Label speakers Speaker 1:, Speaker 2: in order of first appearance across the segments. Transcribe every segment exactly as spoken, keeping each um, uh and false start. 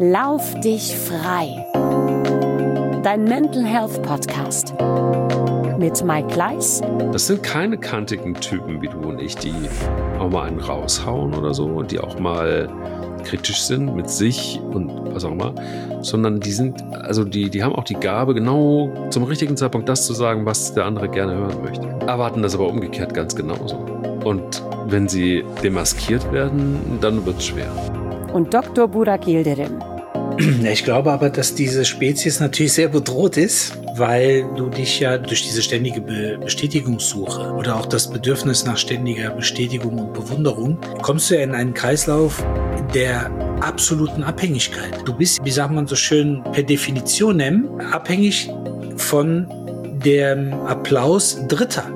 Speaker 1: Lauf dich frei. Dein Mental Health Podcast mit Mike Kleiss.
Speaker 2: Das sind keine kantigen Typen wie du und ich, die auch mal einen raushauen oder so und die auch mal kritisch sind mit sich und was auch immer, sondern die sind, also die, die haben auch die Gabe, genau zum richtigen Zeitpunkt das zu sagen, was der andere gerne hören möchte. Erwarten das aber umgekehrt ganz genauso. Und wenn sie demaskiert werden, dann wird es schwer.
Speaker 1: Und Doktor Burak Yildirim.
Speaker 3: Ich glaube aber, dass diese Spezies natürlich sehr bedroht ist, weil du dich ja durch diese ständige Be- Bestätigungssuche oder auch das Bedürfnis nach ständiger Bestätigung und Bewunderung, kommst du ja in einen Kreislauf der absoluten Abhängigkeit. Du bist, wie sagt man so schön, per Definition abhängig von dem Applaus Dritter.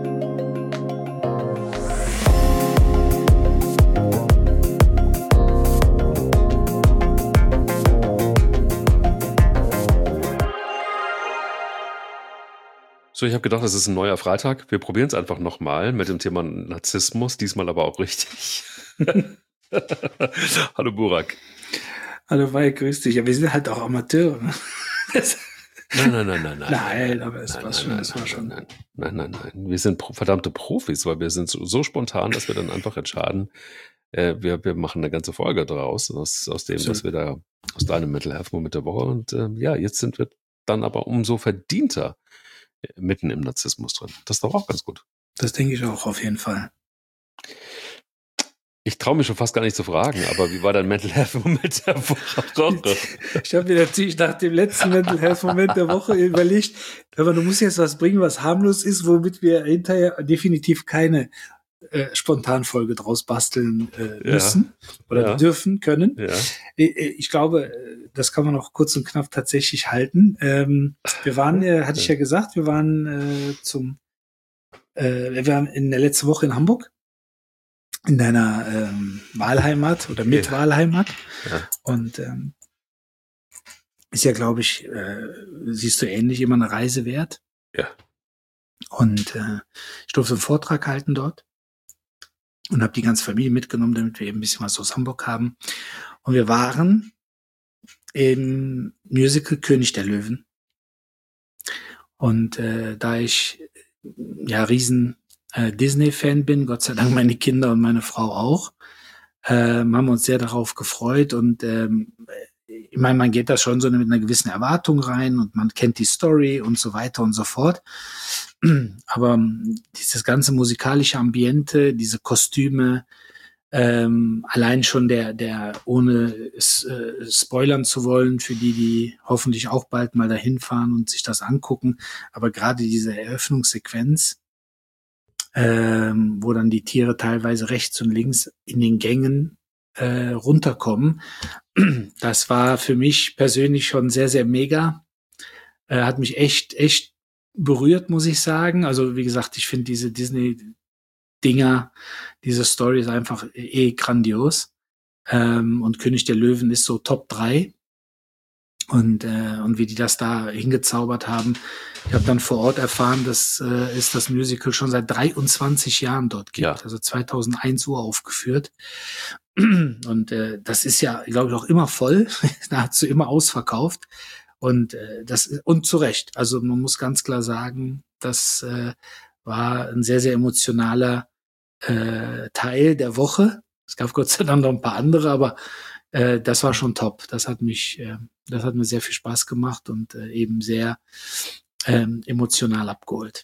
Speaker 2: So, ich habe gedacht, es ist ein neuer Freitag. Wir probieren es einfach nochmal mit dem Thema Narzissmus, diesmal aber auch richtig. Hallo Burak.
Speaker 3: Hallo Mike, grüß dich. Ja, wir sind halt auch Amateure. Ne?
Speaker 2: Nein, nein, nein, nein, nein.
Speaker 3: Nein, aber es
Speaker 2: nein,
Speaker 3: war
Speaker 2: nein,
Speaker 3: schon,
Speaker 2: nein,
Speaker 3: es war
Speaker 2: nein,
Speaker 3: schon.
Speaker 2: Nein, nein, nein, nein. Wir sind pro- verdammte Profis, weil wir sind so, so spontan, dass wir dann einfach entscheiden, äh, wir, wir machen eine ganze Folge draus, aus, aus dem, was wir da, aus deinem Mental Health Moment der Woche. Und äh, ja, jetzt sind wir dann aber umso verdienter äh, mitten im Narzissmus drin. Das ist doch auch ganz gut.
Speaker 3: Das denke ich auch auf jeden Fall.
Speaker 2: Ich traue mich schon fast gar nicht zu fragen, aber wie war dein Mental Health Moment der Woche?
Speaker 3: Ich habe mir natürlich nach dem letzten Mental Health Moment der Woche überlegt, aber du musst jetzt was bringen, was harmlos ist, womit wir hinterher definitiv keine äh, Spontanfolge draus basteln äh, müssen
Speaker 2: Ja.
Speaker 3: oder
Speaker 2: Ja.
Speaker 3: dürfen können.
Speaker 2: Ja.
Speaker 3: Ich, ich glaube, das kann man auch kurz und knapp tatsächlich halten. Ähm, wir waren, äh, hatte ich ja gesagt, wir waren äh, zum, äh, wir waren in der letzten Woche in Hamburg. In deiner ähm, Wahlheimat oder mit
Speaker 2: Ja.
Speaker 3: Wahlheimat.
Speaker 2: Ja.
Speaker 3: Und ähm, ist ja, glaube ich, äh, siehst du ähnlich, immer eine Reise wert.
Speaker 2: Ja.
Speaker 3: Und äh, ich durfte einen Vortrag halten dort und habe die ganze Familie mitgenommen, damit wir eben ein bisschen was aus Hamburg haben. Und wir waren im Musical König der Löwen. Und äh, da ich ja riesen äh, Disney-Fan bin, Gott sei Dank meine Kinder und meine Frau auch, ähm, haben uns sehr darauf gefreut und ähm, ich meine, man geht da schon so mit einer gewissen Erwartung rein und man kennt die Story und so weiter und so fort. Aber dieses ganze musikalische Ambiente, diese Kostüme, ähm, allein schon der, der ohne es, äh, spoilern zu wollen, für die, die hoffentlich auch bald mal dahin fahren und sich das angucken, aber gerade diese Eröffnungssequenz, ähm, wo dann die Tiere teilweise rechts und links in den Gängen äh, runterkommen. Das war für mich persönlich schon sehr, sehr mega. Äh, hat mich echt, echt berührt, muss ich sagen. Also wie gesagt, ich finde diese Disney-Dinger, diese Story ist einfach eh grandios. Ähm, und König der Löwen ist so Top drei. Und, äh, und wie die das da hingezaubert haben. Ich habe dann vor Ort erfahren, dass äh, es das Musical schon seit dreiundzwanzig Jahren dort gibt.
Speaker 2: Ja.
Speaker 3: Also zweitausendeins uraufgeführt. Und äh, das ist ja, glaube ich, auch immer voll. Nahezu immer ausverkauft. Und äh, das und zu Recht. Also man muss ganz klar sagen, das äh, war ein sehr, sehr emotionaler äh, Teil der Woche. Es gab Gott sei Dank noch ein paar andere, aber äh, das war schon top. Das hat mich, äh, das hat mir sehr viel Spaß gemacht und äh, eben sehr ähm, emotional abgeholt.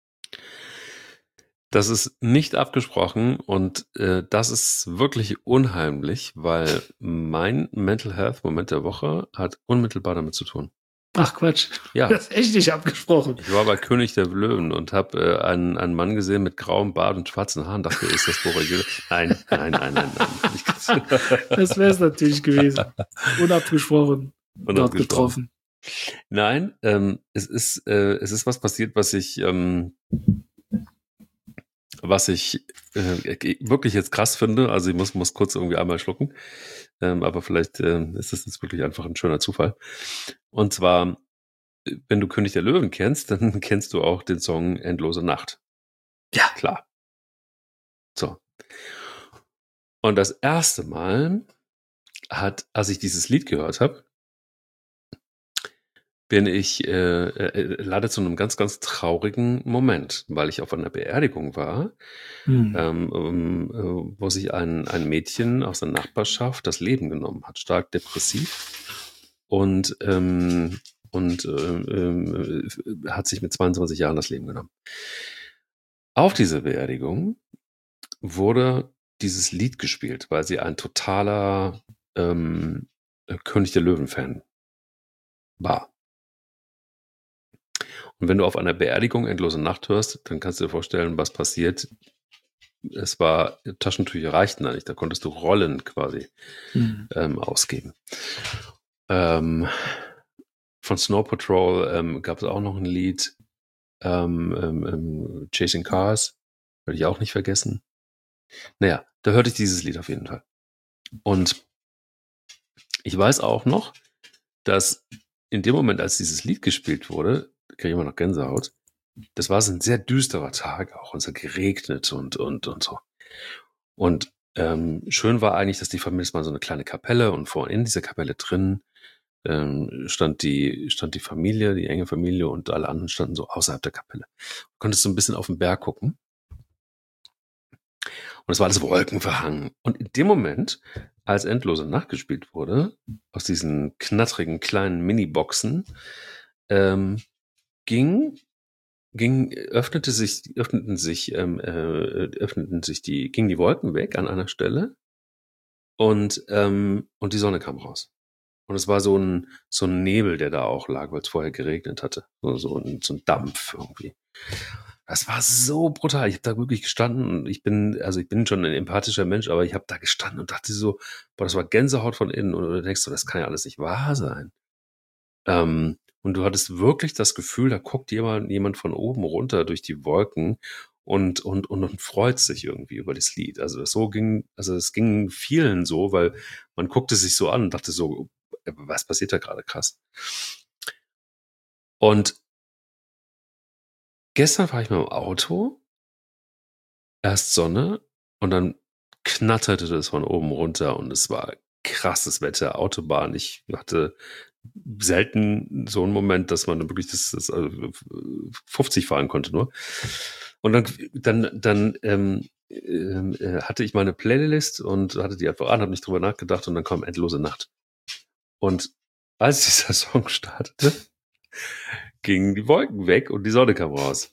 Speaker 2: Das ist nicht abgesprochen und äh, das ist wirklich unheimlich, weil mein Mental Health Moment der Woche hat unmittelbar damit zu tun.
Speaker 3: Ach Quatsch,
Speaker 2: Ja.
Speaker 3: das ist echt nicht abgesprochen.
Speaker 2: Ich war bei König der Löwen und habe äh, einen, einen Mann gesehen mit grauem Bart und schwarzen Haaren. Dachte, ist das Burak Yildirim? Nein, nein, nein, nein, nein. Nicht.
Speaker 3: Das wäre es natürlich gewesen. Unabgesprochen, dort
Speaker 2: Unabgesprochen.
Speaker 3: getroffen.
Speaker 2: Nein, ähm, es ist äh, es ist was passiert, was ich ähm, was ich äh, wirklich jetzt krass finde. Also ich muss muss kurz irgendwie einmal schlucken, ähm, aber vielleicht äh, ist das jetzt wirklich einfach ein schöner Zufall. Und zwar, wenn du König der Löwen kennst, dann kennst du auch den Song Endlose Nacht.
Speaker 3: Ja.
Speaker 2: Klar. So. Und das erste Mal, hat, als ich dieses Lied gehört habe, bin ich äh, äh, leider zu einem ganz, ganz traurigen Moment, weil ich auf einer Beerdigung war,
Speaker 3: Hm.
Speaker 2: ähm, ähm, äh, wo sich ein, ein Mädchen aus der Nachbarschaft das Leben genommen hat, stark depressiv und, ähm, und äh, äh, hat sich mit zweiundzwanzig Jahren das Leben genommen. Auf dieser Beerdigung wurde dieses Lied gespielt, weil sie ein totaler ähm, König der Löwen-Fan war. Und wenn du auf einer Beerdigung Endlose Nacht hörst, dann kannst du dir vorstellen, was passiert. Es war, Taschentücher reichten da nicht, da konntest du Rollen quasi
Speaker 3: Hm.
Speaker 2: ähm, ausgeben. Ähm, von Snow Patrol ähm, gab es auch noch ein Lied, ähm, ähm, Chasing Cars, werde ich auch nicht vergessen. Naja, da hörte ich dieses Lied auf jeden Fall. Und ich weiß auch noch, dass in dem Moment, als dieses Lied gespielt wurde, kriege ich immer noch Gänsehaut, das war so ein sehr düsterer Tag auch, und es hat geregnet und, und, und so. Und ähm, schön war eigentlich, dass die Familie, mal so eine kleine Kapelle, und vor in dieser Kapelle drin ähm, stand die, stand die Familie, die enge Familie, und alle anderen standen so außerhalb der Kapelle. Du konntest so ein bisschen auf den Berg gucken. Und es war alles wolkenverhangen. Und in dem Moment, als Endlose Nacht gespielt wurde, aus diesen knattrigen kleinen Mini-Boxen, ähm, ging, ging, öffnete sich, öffneten sich, ähm, äh, öffneten sich die, gingen die Wolken weg an einer Stelle, und, ähm, und die Sonne kam raus. Und es war so ein, so ein Nebel, der da auch lag, weil es vorher geregnet hatte. So, so, ein, so ein Dampf irgendwie. Das war so brutal. Ich habe da wirklich gestanden, und ich bin, also ich bin schon ein empathischer Mensch, aber ich habe da gestanden und dachte so, boah, das war Gänsehaut von innen. Und du denkst so, das kann ja alles nicht wahr sein. Ähm, und du hattest wirklich das Gefühl, da guckt jemand, jemand von oben runter durch die Wolken und, und, und, und freut sich irgendwie über das Lied. Also so ging, also es ging vielen so, weil man guckte sich so an und dachte so, was passiert da gerade, krass. Und gestern war ich mal im Auto, erst Sonne, und dann knatterte das von oben runter, und es war krasses Wetter, Autobahn. Ich hatte selten so einen Moment, dass man wirklich das, das also fünfzig fahren konnte nur. Und dann, dann, dann ähm, äh, hatte ich meine Playlist und hatte die einfach an, habe nicht drüber nachgedacht, und dann kam Endlose Nacht. Und als dieser Song startete, gingen die Wolken weg und die Sonne kam raus.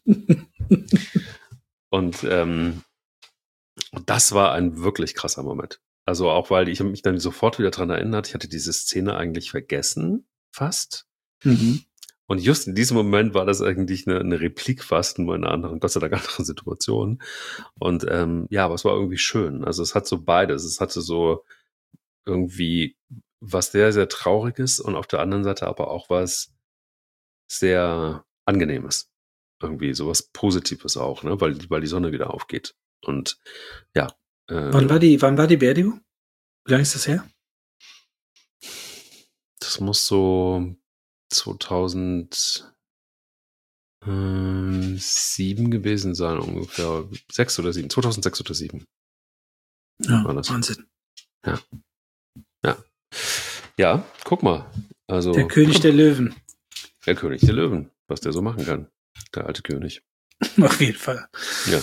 Speaker 2: Und ähm, das war ein wirklich krasser Moment. Also auch, weil ich mich dann sofort wieder dran erinnert, ich hatte diese Szene eigentlich vergessen, fast.
Speaker 3: Mhm.
Speaker 2: Und just in diesem Moment war das eigentlich eine, eine Replik fast in einer anderen, Gott sei Dank anderen Situation. Und ähm, ja, aber es war irgendwie schön. Also es hat so beides. Es hatte so irgendwie was sehr, sehr Trauriges, und auf der anderen Seite aber auch was sehr Angenehmes. Irgendwie sowas Positives auch, ne? Weil, weil die Sonne wieder aufgeht. Und ja. Äh,
Speaker 3: Wann war die, wann war die Beerdigung? Wie lange ist das her?
Speaker 2: Das muss so zweitausendsieben gewesen sein, ungefähr. Sechs oder sieben. zweitausendsechs oder sieben.
Speaker 3: Ja,
Speaker 2: war das.
Speaker 3: Wahnsinn.
Speaker 2: Ja. Ja. Ja, guck mal. Also,
Speaker 3: Der König der Löwen.
Speaker 2: Der König der Löwen, was der so machen kann. Der alte König.
Speaker 3: Auf jeden Fall.
Speaker 2: Ja.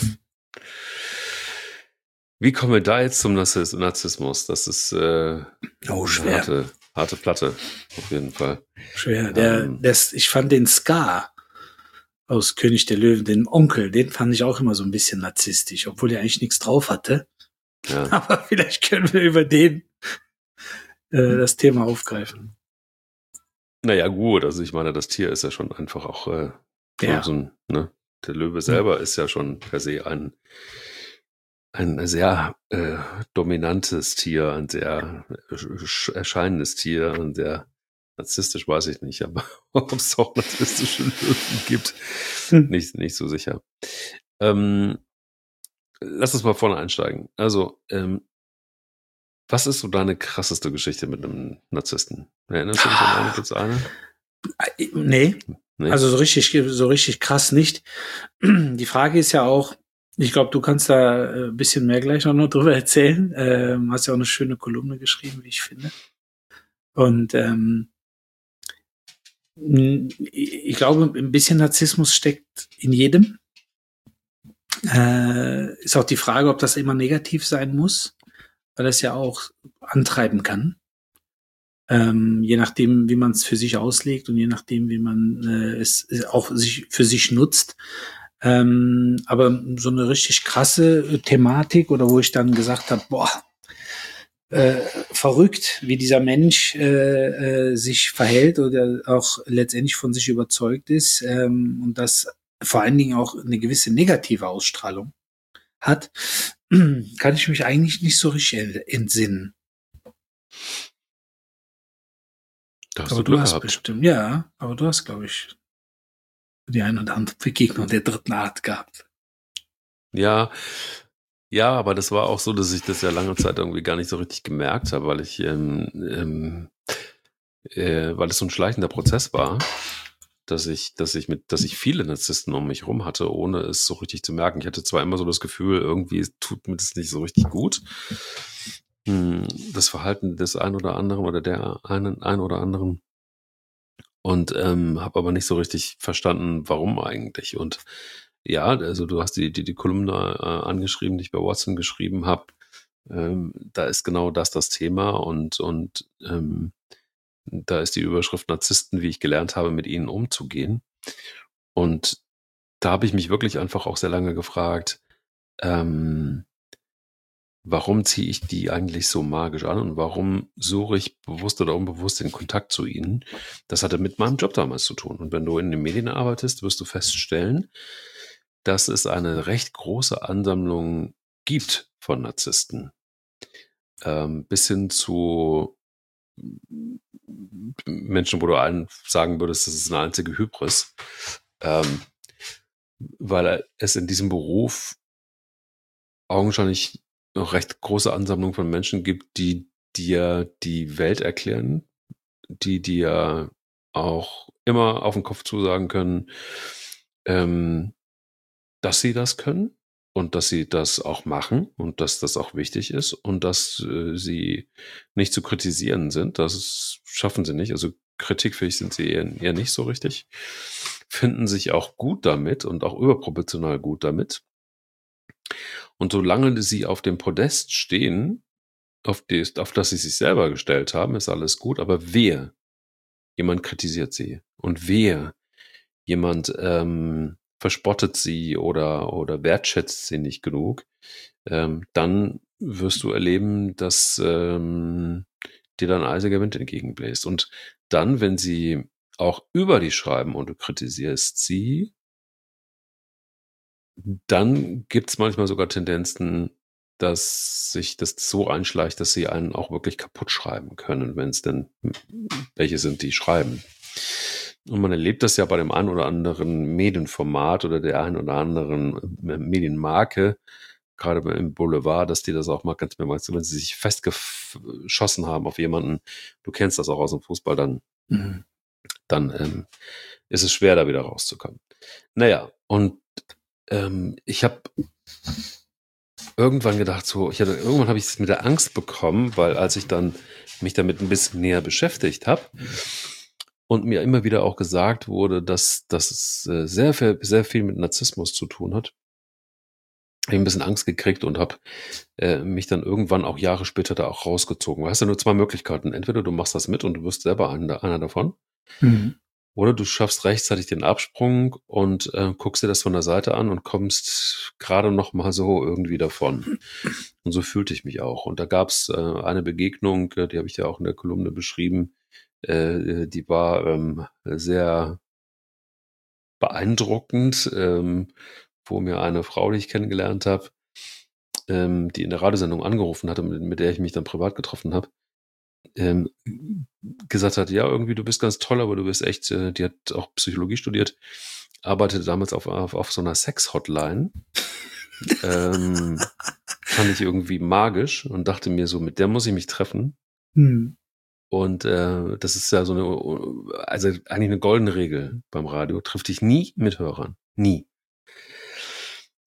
Speaker 2: Wie kommen wir da jetzt zum Narzissmus? Das ist äh,
Speaker 3: Oh,
Speaker 2: eine
Speaker 3: schwer.
Speaker 2: harte, harte Platte, auf jeden Fall.
Speaker 3: Schwer. Der,
Speaker 2: Ähm.
Speaker 3: das, ich fand den Scar aus König der Löwen, den Onkel, den fand ich auch immer so ein bisschen narzisstisch, obwohl er eigentlich nichts drauf hatte.
Speaker 2: Ja.
Speaker 3: Aber vielleicht können wir über den äh, das Thema aufgreifen.
Speaker 2: Naja, gut, also ich meine, das Tier ist ja schon einfach auch äh,
Speaker 3: Ja.
Speaker 2: so ein, ne? Der Löwe selber ist ja schon per se ein, ein sehr äh, dominantes Tier, ein sehr äh, erscheinendes Tier, ein sehr narzisstisch, weiß ich nicht, aber ob es auch narzisstische Löwen gibt,
Speaker 3: Hm.
Speaker 2: nicht, nicht so sicher. Ähm, lass uns mal vorne einsteigen. Also, ähm, was ist so deine krasseste Geschichte mit einem Narzissten? Erinnerst du dich an eine? Gibt's eine?
Speaker 3: Äh, Nee,
Speaker 2: Nee?
Speaker 3: also so richtig, so richtig krass nicht. Die Frage ist ja auch, Ich glaube, du kannst da äh, ein bisschen mehr gleich noch drüber erzählen. Ähm, hast ja auch eine schöne Kolumne geschrieben, wie ich finde. Und ähm, ich glaube, ein bisschen Narzissmus steckt in jedem. Äh, ist auch die Frage, ob das immer negativ sein muss, weil das ja auch antreiben kann. Ähm, je nachdem, wie man es für sich auslegt und je nachdem, wie man äh, es auch sich für sich nutzt. Ähm, aber so eine richtig krasse Thematik oder wo ich dann gesagt habe, boah, äh, verrückt, wie dieser Mensch äh, äh, sich verhält oder auch letztendlich von sich überzeugt ist ähm, und das vor allen Dingen auch eine gewisse negative Ausstrahlung hat, kann ich mich eigentlich nicht so richtig entsinnen.
Speaker 2: Da hast
Speaker 3: Aber
Speaker 2: du
Speaker 3: du
Speaker 2: Glück
Speaker 3: hast
Speaker 2: gehabt.
Speaker 3: bestimmt, ja, aber du hast, glaube ich, die ein oder andere Begegnung der dritten Art gehabt.
Speaker 2: Ja, ja, aber das war auch so, dass ich das ja lange Zeit irgendwie gar nicht so richtig gemerkt habe, weil ich, ähm, ähm, äh, weil es so ein schleichender Prozess war, dass ich, dass ich mit, dass ich viele Narzissten um mich rum hatte, ohne es so richtig zu merken. Ich hatte zwar immer so das Gefühl, irgendwie tut mir das nicht so richtig gut. Hm, Das Verhalten des einen oder anderen oder der einen, einen oder anderen. Und ähm, habe aber nicht so richtig verstanden, warum eigentlich. Und ja, also du hast die, die, die Kolumne äh, angeschrieben, die ich bei Watson geschrieben habe. Ähm, da ist genau das das Thema und, und ähm, da ist die Überschrift Narzissten, wie ich gelernt habe, mit ihnen umzugehen. Und da habe ich mich wirklich einfach auch sehr lange gefragt, ähm, warum ziehe ich die eigentlich so magisch an und warum suche ich bewusst oder unbewusst den Kontakt zu ihnen? Das hatte mit meinem Job damals zu tun. Und wenn du in den Medien arbeitest, wirst du feststellen, dass es eine recht große Ansammlung gibt von Narzissten. Ähm, bis hin zu Menschen, wo du allen sagen würdest, das ist eine einzige Hybris. Ähm, weil es in diesem Beruf augenscheinlich noch recht große Ansammlung von Menschen gibt, die dir die Welt erklären, die dir auch immer auf den Kopf zusagen können, ähm, dass sie das können und dass sie das auch machen und dass das auch wichtig ist und dass äh, sie nicht zu kritisieren sind. Das ist, schaffen sie nicht. Also kritikfähig sind sie eher, eher nicht so richtig. Finden sich auch gut damit und auch überproportional gut damit. Und solange sie auf dem Podest stehen, auf, die, auf das sie sich selber gestellt haben, ist alles gut. Aber wehe, jemand kritisiert sie. Und wehe, jemand ähm, verspottet sie oder, oder wertschätzt sie nicht genug, ähm, dann wirst du erleben, dass ähm, dir dann eisiger Wind entgegenbläst. Und dann, wenn sie auch über die schreiben und du kritisierst sie, dann gibt es manchmal sogar Tendenzen, dass sich das so einschleicht, dass sie einen auch wirklich kaputt schreiben können, wenn es denn welche sind, die schreiben. Und man erlebt das ja bei dem einen oder anderen Medienformat oder der einen oder anderen Medienmarke, gerade im Boulevard, dass die das auch mal ganz mehrmals, wenn sie sich festgeschossen haben auf jemanden, du kennst das auch aus dem Fußball, dann, mhm. dann ähm, ist es schwer, da wieder rauszukommen. Naja, und ähm, ich habe irgendwann gedacht, so, ich hatte, irgendwann habe ich es mit der Angst bekommen, weil als ich dann mich damit ein bisschen näher beschäftigt habe und mir immer wieder auch gesagt wurde, dass, dass es äh, sehr, viel, sehr viel mit Narzissmus zu tun hat, habe ich ein bisschen Angst gekriegt und habe äh, mich dann irgendwann auch Jahre später da auch rausgezogen. Du hast ja nur zwei Möglichkeiten. Entweder du machst das mit und du wirst selber einer, einer davon. Mhm. Oder du schaffst rechtzeitig den Absprung und äh, guckst dir das von der Seite an und kommst gerade noch mal so irgendwie davon. Und so fühlte ich mich auch. Und da gab es äh, eine Begegnung, äh, die habe ich ja auch in der Kolumne beschrieben, äh, die war ähm, sehr beeindruckend, ähm, wo mir eine Frau, die ich kennengelernt habe, ähm, die in der Radiosendung angerufen hatte, mit, mit der ich mich dann privat getroffen habe, ähm, gesagt hat, ja, irgendwie, du bist ganz toll, aber du bist echt, äh, die hat auch Psychologie studiert, arbeitete damals auf, auf, auf so einer Sex-Hotline. ähm, fand ich irgendwie magisch und dachte mir so, mit der muss ich mich treffen. Hm. Und äh, das ist ja so eine, also eigentlich eine goldene Regel beim Radio, triff dich nie mit Hörern. Nie.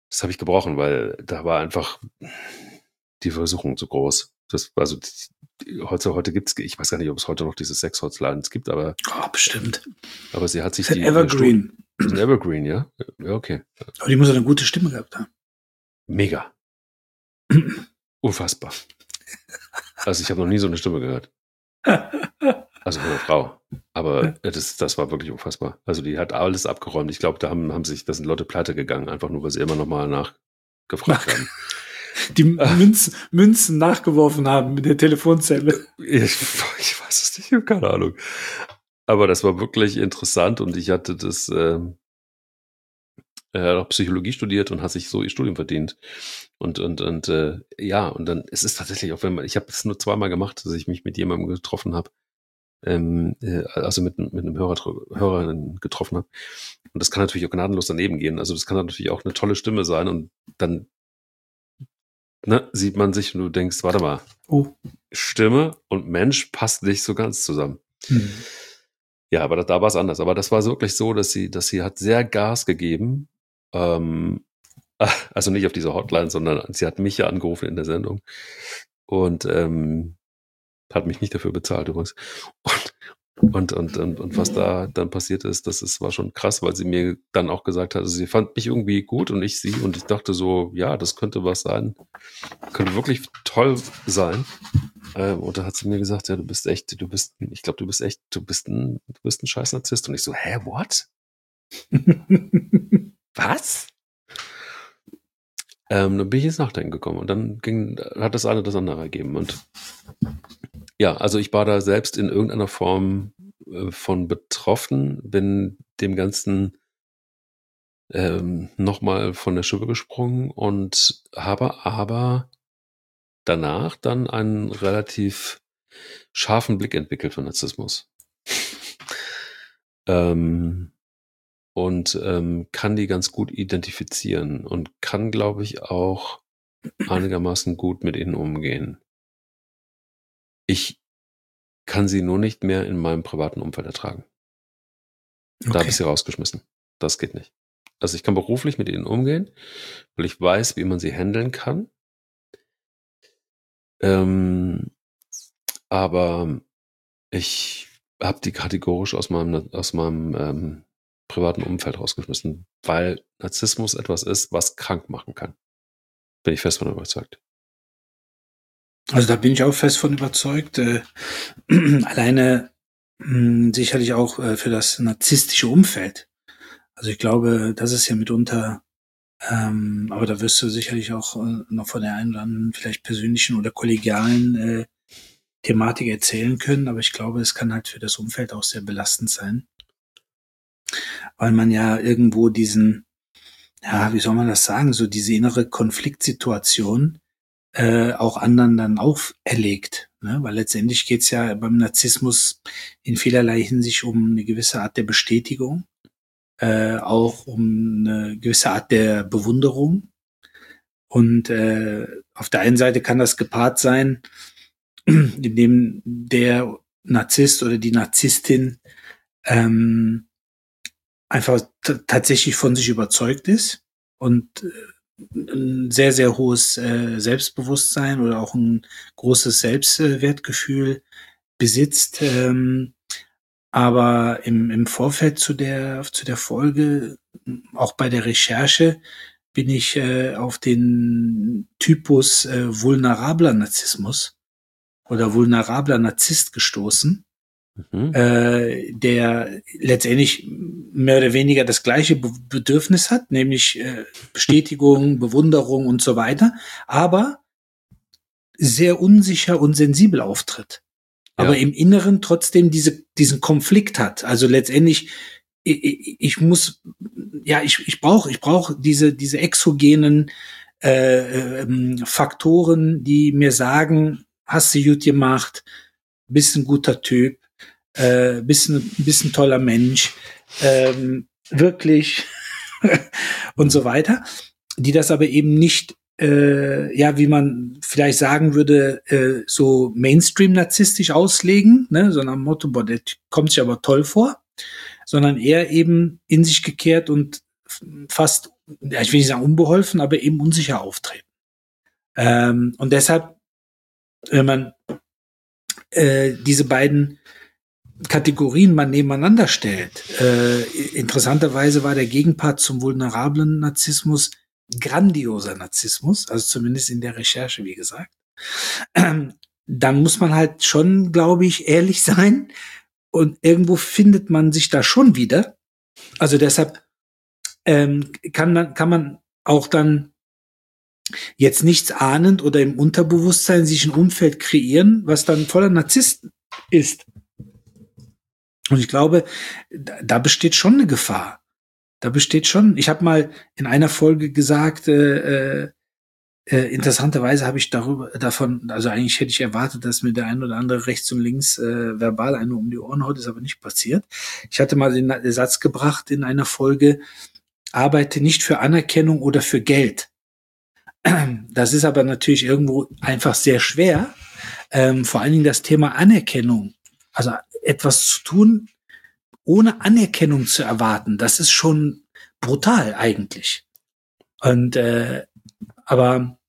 Speaker 2: das habe ich gebrochen, weil da war einfach die Versuchung zu groß. Das, also die, heute, heute gibt's, ich weiß gar nicht, ob es heute noch diese Sex-Hotlines gibt, aber.
Speaker 3: Oh, bestimmt.
Speaker 2: Aber sie hat sich
Speaker 3: das
Speaker 2: die.
Speaker 3: Evergreen.
Speaker 2: Das ist ein Evergreen, ja? Ja, okay.
Speaker 3: Aber die muss eine gute Stimme gehabt haben.
Speaker 2: Mega. Unfassbar. Also ich habe noch nie so eine Stimme gehört. Also von einer Frau. Aber das, das war wirklich unfassbar. Also die hat alles abgeräumt. Ich glaube, da haben, haben sich, da sind Leute pleite gegangen, einfach nur, weil sie immer noch mal nachgefragt Nach, haben.
Speaker 3: Die Münzen, Münzen nachgeworfen haben mit der Telefonzelle.
Speaker 2: Ich, ich weiß es nicht, ich habe keine Ahnung. Aber das war wirklich interessant und ich hatte das, äh, er hat auch Psychologie studiert und hat sich so ihr Studium verdient. Und, und, und äh, ja, und dann, es ist tatsächlich auch, wenn man, ich habe es nur zweimal gemacht, dass ich mich mit jemandem getroffen habe, ähm, äh, also mit, mit einem Hörer, Hörer getroffen habe. Und das kann natürlich auch gnadenlos daneben gehen. Also das kann natürlich auch eine tolle Stimme sein und dann ne, sieht man sich und du denkst, warte mal, oh. Stimme und Mensch passt nicht so ganz zusammen. Hm. Ja, aber da, da war es anders. Aber das war wirklich so, dass sie, dass sie hat sehr Gas gegeben. Ähm, also nicht auf dieser Hotline, sondern sie hat mich ja angerufen in der Sendung und ähm, hat mich nicht dafür bezahlt übrigens. Und, und, und, und, und was da dann passiert ist, das ist, war schon krass, weil sie mir dann auch gesagt hat, also sie fand mich irgendwie gut und ich sie und ich dachte so, ja, das könnte was sein, könnte wirklich toll sein. Ähm, und da hat sie mir gesagt, ja, du bist echt, du bist, ich glaube, du bist echt, du bist ein, du bist ein scheiß Narzisst. Und ich so, hä, what? Was? Ähm, dann bin ich ins Nachdenken gekommen und dann ging, hat das eine das andere ergeben. Und ja, also ich war da selbst in irgendeiner Form äh, von betroffen, bin dem Ganzen ähm, nochmal von der Schippe gesprungen und habe aber danach dann einen relativ scharfen Blick entwickelt für Narzissmus. ähm, und ähm, kann die ganz gut identifizieren und kann, glaube ich, auch einigermaßen gut mit ihnen umgehen. Ich kann sie nur nicht mehr in meinem privaten Umfeld ertragen. Okay. Da habe ich sie rausgeschmissen. Das geht nicht. Also ich kann beruflich mit ihnen umgehen, weil ich weiß, wie man sie handeln kann. Ähm, aber ich habe die kategorisch aus meinem, aus meinem ähm, privaten Umfeld rausgeschmissen, weil Narzissmus etwas ist, was krank machen kann. Bin ich fest von überzeugt.
Speaker 3: Also da bin ich auch fest von überzeugt. Äh, alleine mh, sicherlich auch äh, für das narzisstische Umfeld. Also ich glaube, das ist ja mitunter, ähm, aber da wirst du sicherlich auch äh, noch von der einen oder anderen vielleicht persönlichen oder kollegialen äh, Thematik erzählen können. Aber ich glaube, es kann halt für das Umfeld auch sehr belastend sein. Weil man ja irgendwo diesen, ja, wie soll man das sagen, so diese innere Konfliktsituation äh, auch anderen dann auferlegt. Ne? Weil letztendlich geht's ja beim Narzissmus in vielerlei Hinsicht um eine gewisse Art der Bestätigung, äh, auch um eine gewisse Art der Bewunderung. Und äh, auf der einen Seite kann das gepaart sein, indem der Narzisst oder die Narzisstin ähm, einfach t- tatsächlich von sich überzeugt ist und äh, ein sehr, sehr hohes äh, Selbstbewusstsein oder auch ein großes Selbstwertgefühl besitzt. Ähm, aber im, im Vorfeld zu der, zu der Folge, auch bei der Recherche, bin ich äh, auf den Typus äh, vulnerabler Narzissmus oder vulnerabler Narzisst gestoßen. Mhm. Äh, der letztendlich mehr oder weniger das gleiche Be- Bedürfnis hat, nämlich äh, Bestätigung, Bewunderung und so weiter, aber sehr unsicher und sensibel auftritt. Ja. Aber im Inneren trotzdem diese, diesen Konflikt hat. Also letztendlich, ich, ich muss, ja, ich, ich brauche, ich brauche diese, diese exogenen äh, ähm, Faktoren, die mir sagen, hast du gut gemacht, bist ein guter Typ, Äh, bist ein, bist ein toller Mensch, ähm, wirklich und so weiter, die das aber eben nicht, äh, ja, wie man vielleicht sagen würde, äh, so Mainstream-narzisstisch auslegen, ne, so nach dem Motto, boah, der kommt sich aber toll vor, sondern eher eben in sich gekehrt und fast ja, ich will nicht sagen unbeholfen, aber eben unsicher auftreten. Ähm, und deshalb, wenn man äh, diese beiden Kategorien mal nebeneinander stellt, äh, interessanterweise war der Gegenpart zum vulnerablen Narzissmus grandioser Narzissmus, also zumindest in der Recherche, wie gesagt. Ähm, dann muss man halt schon, glaube ich, ehrlich sein und irgendwo findet man sich da schon wieder. Also deshalb ähm, kann man kann man auch dann jetzt nichts ahnend oder im Unterbewusstsein sich ein Umfeld kreieren, was dann voller Narzissten ist. Und ich glaube, da, da besteht schon eine Gefahr. Da besteht schon. Ich habe mal in einer Folge gesagt, äh, äh, interessanterweise habe ich darüber davon, also eigentlich hätte ich erwartet, dass mir der ein oder andere rechts und links äh, verbal eine um die Ohren haut, ist aber nicht passiert. Ich hatte mal den, den Satz gebracht in einer Folge: Arbeite nicht für Anerkennung oder für Geld. Das ist aber natürlich irgendwo einfach sehr schwer. Ähm, vor allen Dingen das Thema Anerkennung. Also etwas zu tun, ohne Anerkennung zu erwarten, das ist schon brutal eigentlich. Und äh, aber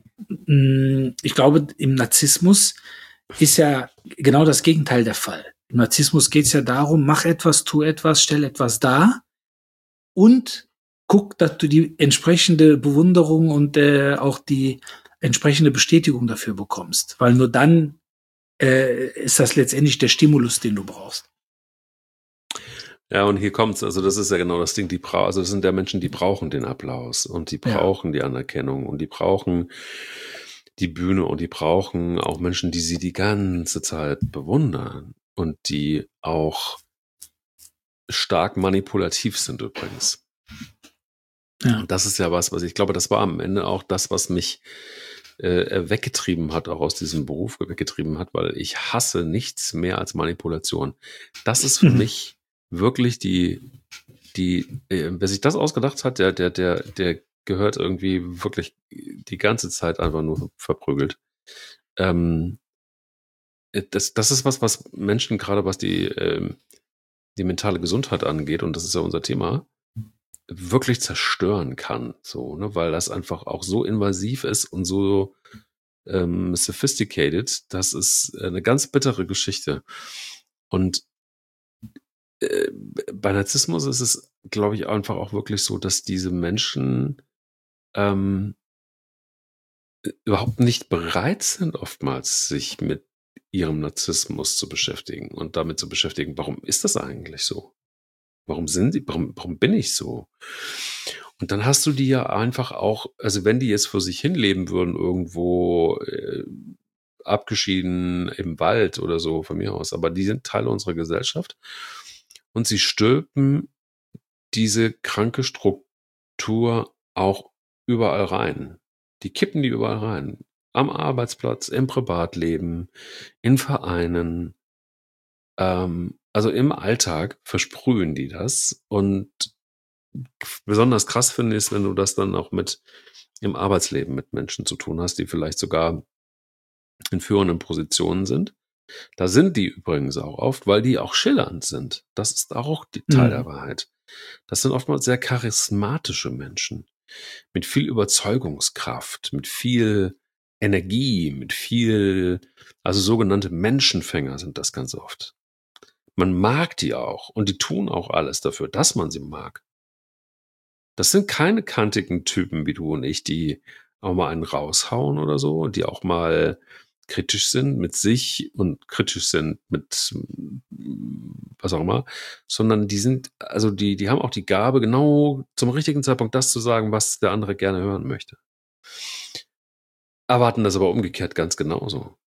Speaker 3: mh, ich glaube, im Narzissmus ist ja genau das Gegenteil der Fall. Im Narzissmus geht es ja darum, mach etwas, tu etwas, stell etwas dar und guck, dass du die entsprechende Bewunderung und äh, auch die entsprechende Bestätigung dafür bekommst. Weil nur dann äh, ist das letztendlich der Stimulus, den du brauchst.
Speaker 2: Ja, und hier kommt's. Also das ist ja genau das Ding. Die bra- also das sind ja Menschen, die brauchen den Applaus und die brauchen ja. die Anerkennung und die brauchen die Bühne und die brauchen auch Menschen, die sie die ganze Zeit bewundern und die auch stark manipulativ sind übrigens. Ja. Und das ist ja was, was ich glaube, das war am Ende auch das, was mich äh, weggetrieben hat, auch aus diesem Beruf weggetrieben hat, weil ich hasse nichts mehr als Manipulation. Das ist für mhm. mich wirklich die, die, äh, wer sich das ausgedacht hat, der, der, der, der gehört irgendwie wirklich die ganze Zeit einfach nur verprügelt. Ähm, das, das ist was, was Menschen, gerade was die, ähm, die mentale Gesundheit angeht, und das ist ja unser Thema, wirklich zerstören kann, so, ne, weil das einfach auch so invasiv ist und so ähm, sophisticated, das ist eine ganz bittere Geschichte. Und äh, bei Narzissmus ist es, glaube ich, einfach auch wirklich so, dass diese Menschen ähm, überhaupt nicht bereit sind, oftmals sich mit ihrem Narzissmus zu beschäftigen und damit zu beschäftigen, warum ist das eigentlich so? Warum sind die, warum, warum bin ich so? Und dann hast du die ja einfach auch, also wenn die jetzt vor sich hin leben würden, irgendwo äh, abgeschieden im Wald oder so von mir aus, aber die sind Teil unserer Gesellschaft und sie stülpen diese kranke Struktur auch überall rein. Die kippen die überall rein. Am Arbeitsplatz, im Privatleben, in Vereinen, ähm, also im Alltag versprühen die das. Und besonders krass finde ich es, wenn du das dann auch mit im Arbeitsleben mit Menschen zu tun hast, die vielleicht sogar in führenden Positionen sind. Da sind die übrigens auch oft, weil die auch schillernd sind. Das ist auch die Teil mhm. der Wahrheit. Das sind oftmals sehr charismatische Menschen mit viel Überzeugungskraft, mit viel Energie, mit viel, also sogenannte Menschenfänger sind das ganz oft. Man mag die auch und die tun auch alles dafür, dass man sie mag. Das sind keine kantigen Typen wie du und ich, die auch mal einen raushauen oder so und die auch mal kritisch sind mit sich und kritisch sind mit was auch immer, sondern die sind, also die, die haben auch die Gabe, genau zum richtigen Zeitpunkt das zu sagen, was der andere gerne hören möchte. Erwarten das aber umgekehrt ganz genauso.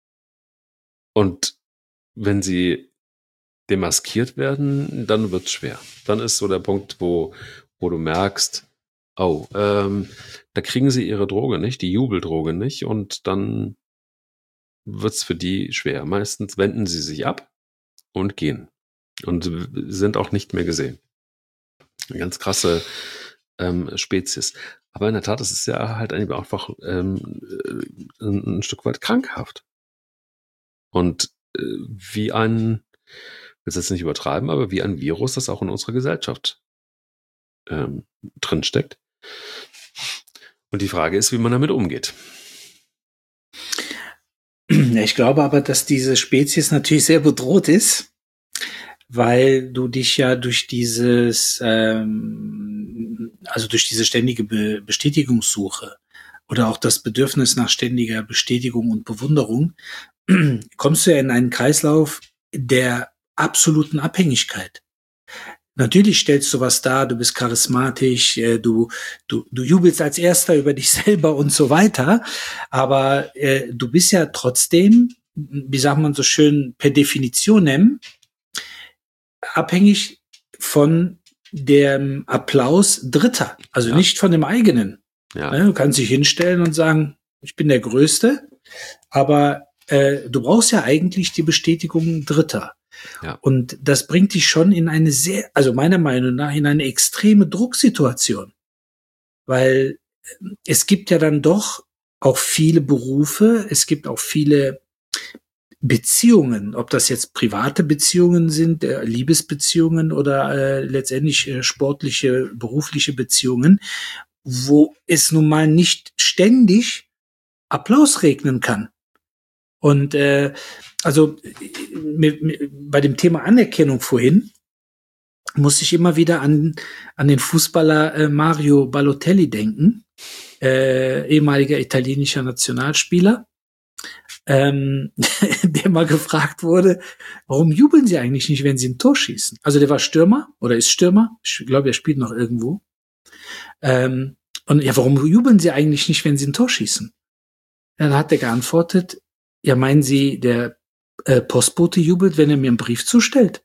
Speaker 2: Und wenn sie demaskiert werden, dann wird's schwer. Dann ist so der Punkt, wo, wo du merkst, oh, ähm, da kriegen sie ihre Droge nicht, die Jubeldroge nicht, und dann wird's für die schwer. Meistens wenden sie sich ab und gehen und sind auch nicht mehr gesehen. Eine ganz krasse ähm, Spezies. Aber in der Tat, es ist ja halt einfach ähm, ein, ein Stück weit krankhaft. Und äh, wie ein, ich will es jetzt nicht übertreiben, aber wie ein Virus, das auch in unserer Gesellschaft ähm, drinsteckt. Und die Frage ist, wie man damit umgeht.
Speaker 3: Ich glaube aber, dass diese Spezies natürlich sehr bedroht ist, weil du dich ja durch dieses, ähm, also durch diese ständige Be- Bestätigungssuche oder auch das Bedürfnis nach ständiger Bestätigung und Bewunderung, kommst du ja in einen Kreislauf der absoluten Abhängigkeit. Natürlich stellst du was dar, du bist charismatisch, äh, du, du, du jubelst als Erster über dich selber und so weiter, aber äh, du bist ja trotzdem, wie sagt man so schön, per Definitionem abhängig von dem Applaus Dritter, also
Speaker 2: Ja.
Speaker 3: nicht von dem eigenen.
Speaker 2: Ja.
Speaker 3: Ne, du kannst dich hinstellen und sagen, ich bin der Größte, aber äh, du brauchst ja eigentlich die Bestätigung Dritter.
Speaker 2: Ja.
Speaker 3: Und das bringt dich schon in eine sehr, also meiner Meinung nach, in eine extreme Drucksituation. Weil es gibt ja dann doch auch viele Berufe, es gibt auch viele Beziehungen, ob das jetzt private Beziehungen sind, äh, Liebesbeziehungen oder äh, letztendlich äh, sportliche, berufliche Beziehungen, wo es nun mal nicht ständig Applaus regnen kann. Und äh, also mir, mir, bei dem Thema Anerkennung vorhin muss ich immer wieder an an den Fußballer äh, Mario Balotelli denken, äh, ehemaliger italienischer Nationalspieler, ähm, der mal gefragt wurde, warum jubeln Sie eigentlich nicht, wenn Sie ein Tor schießen? Also der war Stürmer oder ist Stürmer, ich glaube, er spielt noch irgendwo. Ähm, und ja, warum jubeln Sie eigentlich nicht, wenn Sie ein Tor schießen? Dann hat er geantwortet, ja, meinen Sie, der äh, Postbote jubelt, wenn er mir einen Brief zustellt?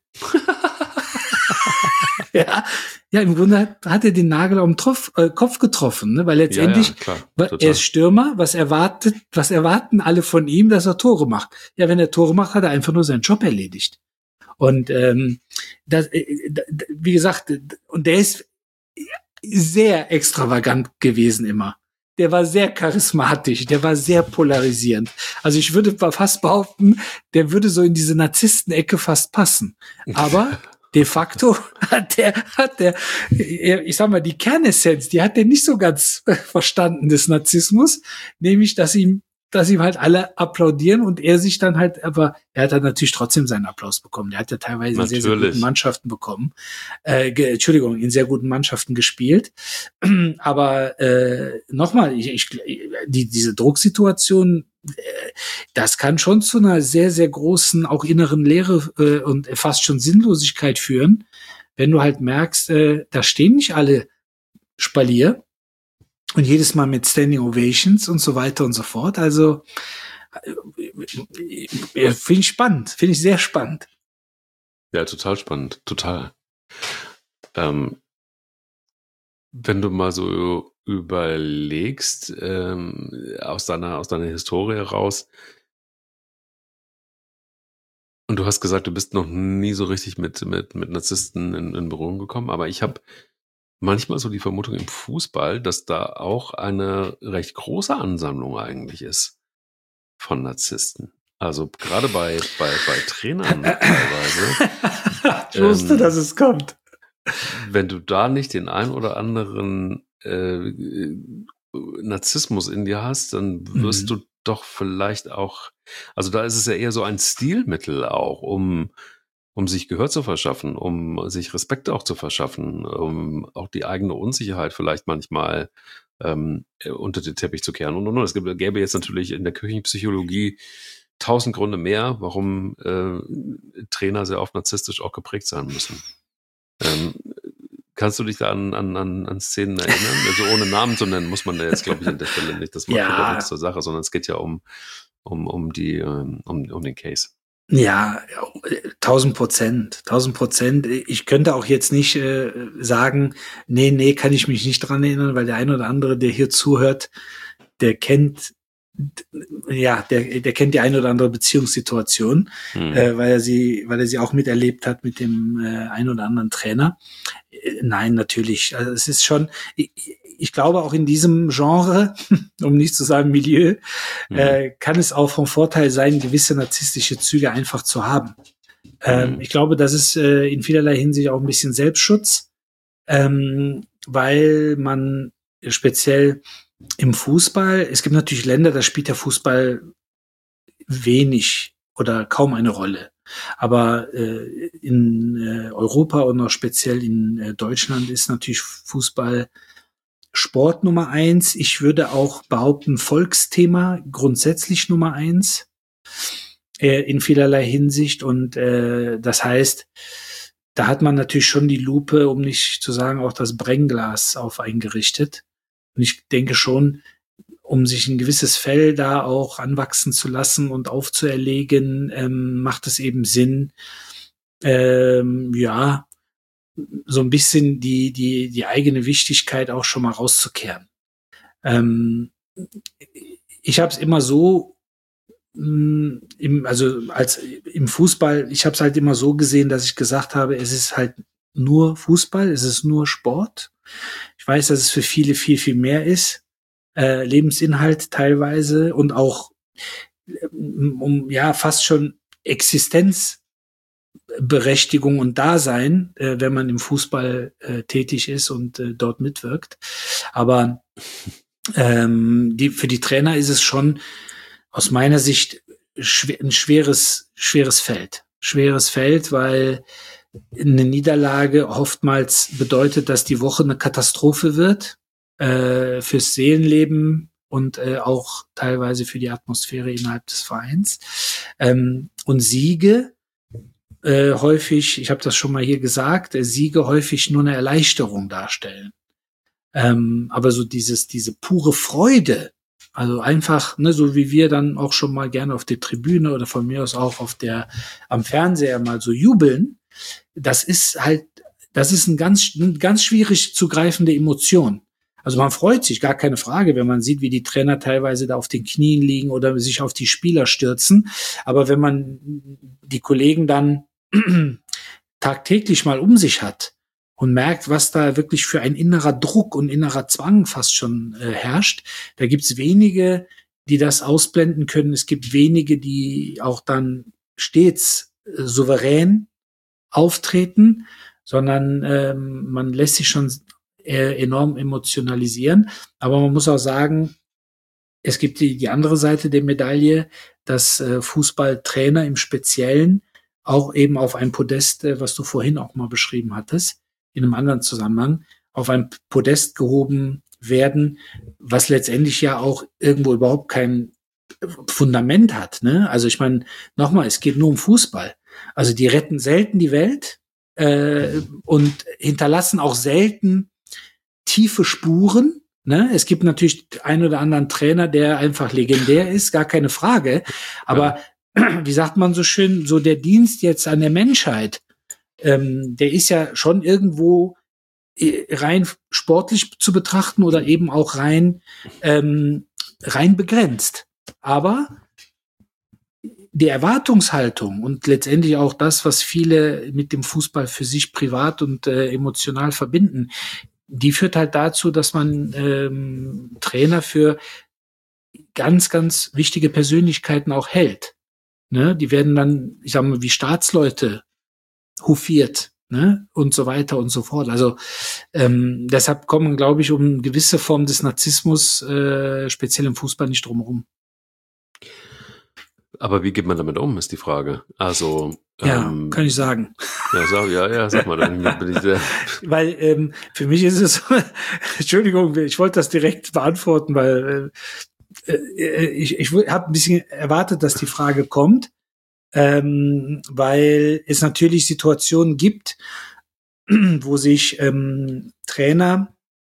Speaker 3: ja, ja, im Grunde hat, hat er den Nagel auf den Trof, äh, Kopf getroffen, ne? Weil letztendlich,
Speaker 2: Ja, ja, klar,
Speaker 3: wa-
Speaker 2: total.
Speaker 3: er ist Stürmer, was erwartet, was erwarten alle von ihm, dass er Tore macht? Ja, wenn er Tore macht, hat er einfach nur seinen Job erledigt. Und ähm, das, äh, d- d- wie gesagt, d- und der ist sehr extravagant gewesen immer. Der war sehr charismatisch, der war sehr polarisierend. Also ich würde fast behaupten, der würde so in diese Narzissten-Ecke fast passen. Aber de facto hat der, hat der, ich sag mal, die Kernessenz, die hat der nicht so ganz verstanden des Narzissmus, nämlich, dass ihm, dass ihm halt alle applaudieren und er sich dann halt, aber er hat dann natürlich trotzdem seinen Applaus bekommen. Der hat ja teilweise in sehr, sehr
Speaker 2: Natürlich.
Speaker 3: guten Mannschaften bekommen, äh, ge, Entschuldigung, in sehr guten Mannschaften gespielt. Aber äh, nochmal, ich, ich, die, diese Drucksituation, äh, das kann schon zu einer sehr, sehr großen, auch inneren Leere äh, und fast schon Sinnlosigkeit führen, wenn du halt merkst, äh, da stehen nicht alle Spalier und jedes Mal mit Standing Ovations und so weiter und so fort. Also äh, finde ich spannend, finde ich sehr spannend.
Speaker 2: Ja, total spannend, total. Ähm, wenn du mal so überlegst, ähm, aus deiner, aus deiner Historie raus, und du hast gesagt, du bist noch nie so richtig mit, mit, mit Narzissten in, in Berührung gekommen, aber ich habe manchmal so die Vermutung im Fußball, dass da auch eine recht große Ansammlung eigentlich ist von Narzissten. Also gerade bei, bei, bei Trainern teilweise.
Speaker 3: Ich wusste,
Speaker 2: Ähm,
Speaker 3: dass es kommt.
Speaker 2: Wenn du da nicht den ein oder anderen äh, Narzissmus in dir hast, dann wirst
Speaker 3: Mhm.
Speaker 2: du doch vielleicht auch, also da ist es ja eher so ein Stilmittel auch, um, um sich Gehör zu verschaffen, um sich Respekt auch zu verschaffen, um auch die eigene Unsicherheit vielleicht manchmal ähm, unter den Teppich zu kehren. Und, und, und. Es gibt, gäbe jetzt natürlich in der Küchenpsychologie tausend Gründe mehr, warum äh, Trainer sehr oft narzisstisch auch geprägt sein müssen. Ähm, kannst du dich da an, an, an, an Szenen erinnern? Also ohne Namen zu nennen, muss man da jetzt, glaube ich, an der Stelle nicht. Das macht
Speaker 3: Ja.
Speaker 2: überhaupt nichts zur Sache, sondern es geht ja um, um, um die, um, um den Case.
Speaker 3: Ja, tausend Prozent, tausend Prozent. Ich könnte auch jetzt nicht äh, sagen, nee, nee, kann ich mich nicht dran erinnern, weil der ein oder andere, der hier zuhört, der kennt, ja, der, der kennt die eine oder andere Beziehungssituation,
Speaker 2: Hm.
Speaker 3: äh, weil er sie, weil er sie auch miterlebt hat mit dem äh, ein oder anderen Trainer. Äh, nein, natürlich. Also es ist schon, ich, ich glaube auch in diesem Genre, um nicht zu sagen Milieu,
Speaker 2: Hm.
Speaker 3: äh, kann es auch vom Vorteil sein, gewisse narzisstische Züge einfach zu haben. Ähm,
Speaker 2: Hm.
Speaker 3: ich glaube, das ist äh, in vielerlei Hinsicht auch ein bisschen Selbstschutz, ähm, weil man speziell im Fußball, es gibt natürlich Länder, da spielt der Fußball wenig oder kaum eine Rolle. Aber äh, in äh, Europa und auch speziell in äh, Deutschland ist natürlich Fußball Sport Nummer eins. Ich würde auch behaupten, Volksthema grundsätzlich Nummer eins äh, in vielerlei Hinsicht. Und äh, das heißt, da hat man natürlich schon die Lupe, um nicht zu sagen, auch das Brennglas auf eingerichtet. Und ich denke schon, um sich ein gewisses Fell da auch anwachsen zu lassen und aufzuerlegen, ähm, macht es eben Sinn, ähm, ja, so ein bisschen die, die, die eigene Wichtigkeit auch schon mal rauszukehren. Ähm, ich habe es immer so, mh, im, also als im Fußball, ich habe es halt immer so gesehen, dass ich gesagt habe, es ist halt nur Fußball, es ist nur Sport. Ich weiß, dass es für viele viel, viel mehr ist. Äh, Lebensinhalt teilweise und auch um, um ja fast schon Existenzberechtigung und Dasein, äh, wenn man im Fußball äh, tätig ist und äh, dort mitwirkt. Aber ähm, die, für die Trainer ist es schon aus meiner Sicht schwer, ein schweres, schweres Feld. Schweres Feld, weil eine Niederlage oftmals bedeutet, dass die Woche eine Katastrophe wird. Äh, fürs Seelenleben und äh, auch teilweise für die Atmosphäre innerhalb des Vereins. Ähm, und Siege äh, häufig, ich habe das schon mal hier gesagt, äh, Siege häufig nur eine Erleichterung darstellen. Ähm, aber so dieses, diese pure Freude, also einfach, ne, so wie wir dann auch schon mal gerne auf der Tribüne oder von mir aus auch auf der, am Fernseher mal so jubeln, das ist halt, das ist ein ganz, eine ganz schwierig zu greifende Emotion. Also man freut sich, gar keine Frage, wenn man sieht, wie die Trainer teilweise da auf den Knien liegen oder sich auf die Spieler stürzen. Aber wenn man die Kollegen dann tagtäglich mal um sich hat und merkt, was da wirklich für ein innerer Druck und innerer Zwang fast schon äh, herrscht, da gibt's wenige, die das ausblenden können. Es gibt wenige, die auch dann stets äh, souverän auftreten, sondern ähm, man lässt sich schon enorm emotionalisieren. Aber man muss auch sagen, es gibt die, die andere Seite der Medaille, dass äh, Fußballtrainer im Speziellen auch eben auf ein Podest, äh, was du vorhin auch mal beschrieben hattest, in einem anderen Zusammenhang, auf ein Podest gehoben werden, was letztendlich ja auch irgendwo überhaupt kein Fundament hat. Ne? Also ich meine, nochmal, es geht nur um Fußball. Also die retten selten die Welt äh, und hinterlassen auch selten tiefe Spuren. Ne? Es gibt natürlich einen oder anderen Trainer, der einfach legendär ist, gar keine Frage. Aber ja, wie sagt man so schön, so der Dienst jetzt an der Menschheit, ähm, der ist ja schon irgendwo rein sportlich zu betrachten oder eben auch rein, ähm, rein begrenzt. Aber die Erwartungshaltung und letztendlich auch das, was viele mit dem Fußball für sich privat und äh, emotional verbinden, die führt halt dazu, dass man ähm, Trainer für ganz, ganz wichtige Persönlichkeiten auch hält. Ne? Die werden dann, ich sag mal, wie Staatsleute hofiert, ne? Und so weiter und so fort. Also ähm, deshalb kommen, glaube ich, um eine gewisse Form des Narzissmus, äh, speziell im Fußball, nicht drum herum.
Speaker 2: Aber wie geht man damit um, ist die Frage. Also
Speaker 3: ja,
Speaker 2: ähm,
Speaker 3: kann ich sagen.
Speaker 2: Ja, sag, ja, ja, sag mal, dann bin ich sehr.
Speaker 3: Weil ähm, für mich ist es, Entschuldigung, ich wollte das direkt beantworten, weil äh, äh, ich, ich habe ein bisschen erwartet, dass die Frage kommt, ähm, weil es natürlich Situationen gibt, wo sich ähm, Trainer